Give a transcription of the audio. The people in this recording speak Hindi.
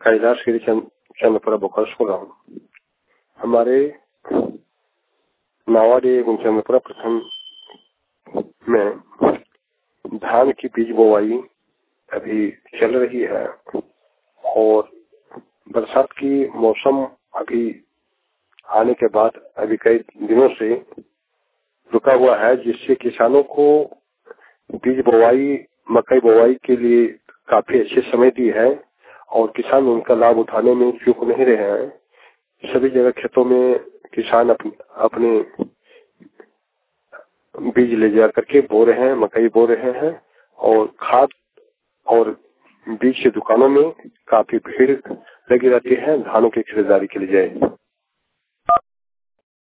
कैलाशगिरी चंद्रपुरा बोकारो से बोल रहा हूँ। हमारे नावाडी चंद्रपुरा प्रखंड में धान की बीज बोवाई अभी चल रही है और बरसात की मौसम अभी आने के बाद अभी कई दिनों से रुका हुआ है, जिससे किसानों को बीज बोवाई मकई बोवाई के लिए काफी अच्छे समय दी है और किसान उनका लाभ उठाने में चूक नहीं रहे हैं। सभी जगह खेतों में किसान अपने बीज ले जा करके बो रहे हैं, मकई बो रहे हैं और खाद और बीज की दुकानों में काफी भीड़ लगी रहती है धानों की खरीदारी के लिए।